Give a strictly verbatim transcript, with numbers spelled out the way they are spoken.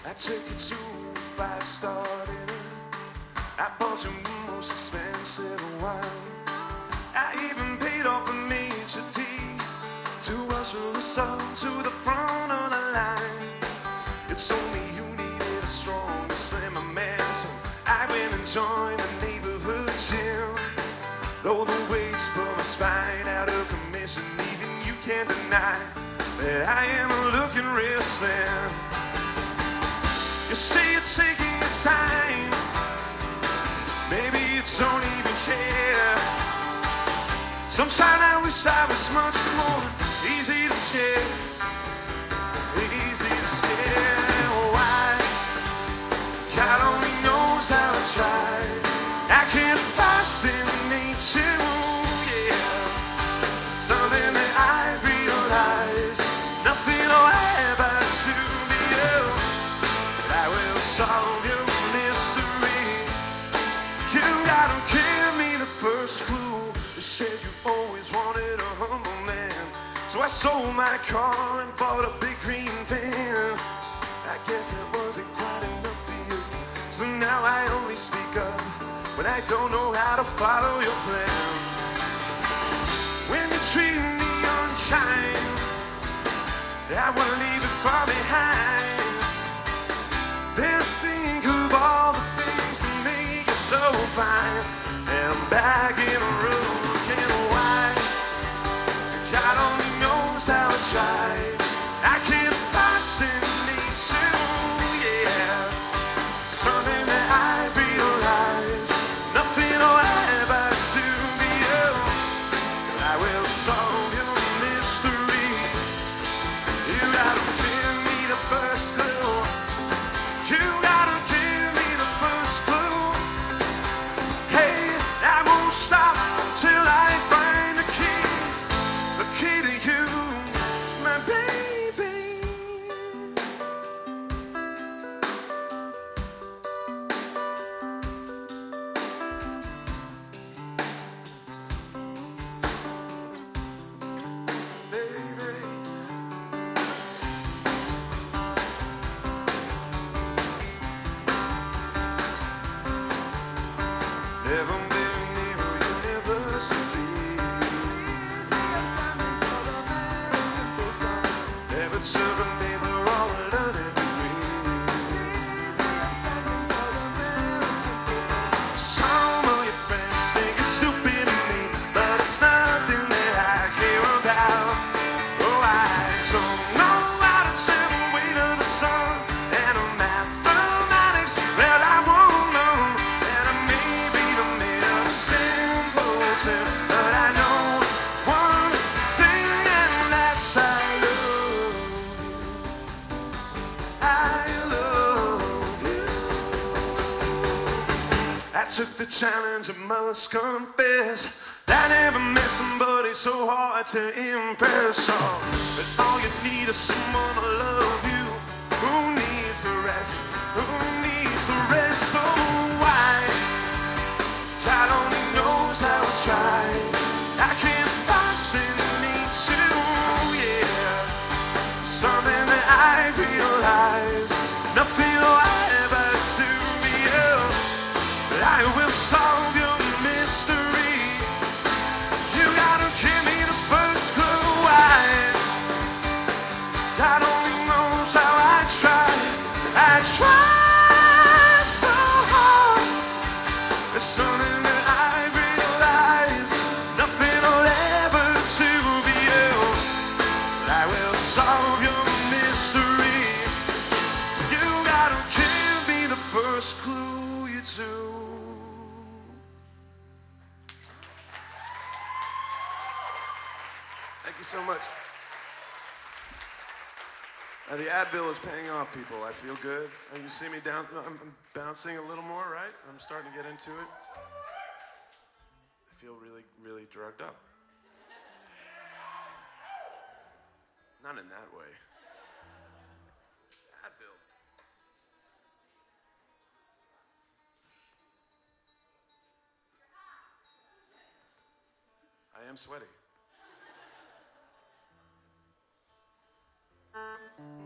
I took it to a five-star dinner. I bought you the most expensive wine. I even paid off a major D to usher us all to the front of the line. It's only you needed a stronger, slimmer man, so I went and joined the neighborhood gym. Though the weights put my spine out of commission, even you can't deny that I am looking real slim. You say you're taking your time, maybe you don't even care. Sometimes I wish I was much more easy to share, easy to share. Why? God only knows how I tried. I can't fascinate you, yeah. Something that I realize, nothing will ever to be you. But I will solve your mystery. You gotta give me the first clue. You said you always wanted a humble man, so I sold my car and bought a big green van. I guess that wasn't quite enough for you, so now I only speak up when I don't know how to follow your plan. When you treat me unkind, I wanna leave it far behind. Then think of all the things that make you so fine, and I'm back in a room looking wide. God only knows how I tried. I can't fascinate you, yeah. Something that I realize, nothing will ever to be you. I will solve your mystery. You gotta give me the first clue. You gotta give me the first clue. Hey, I won't stop till I find the key, the key to you, my baby. Never been near a university. Never took a neighbor or a learning degree. Some of your friends think it's stupid of me, but it's nothing that I care about. Oh, I don't know how to tell the weight of the sun, and a mathematics, well, I won't know. And I may be the man of symbols, but I know one thing, and that's I love you. I love you. I took the challenge, I must confess. I never met somebody so hard to impress. Oh, but all you need is someone to love you. Who needs the rest? Who needs the rest? Oh, why? God only knows how I tried. I can't fascinate you, yeah. Something that I realize, nothing will ever to be you. But I will solve your mystery. You gotta give me the first clue. Why? God only knows how I tried. I tried so hard. There's something that I realize, nothing will ever to be you. But I will solve your mystery. You gotta give me the first clue, you do. Thank you so much. Uh, the Advil is paying off, people. I feel good. Uh, you see me down, I'm, I'm bouncing a little more, right? I'm starting to get into it. I feel really, really drugged up. Not in that way. Advil. I am sweaty.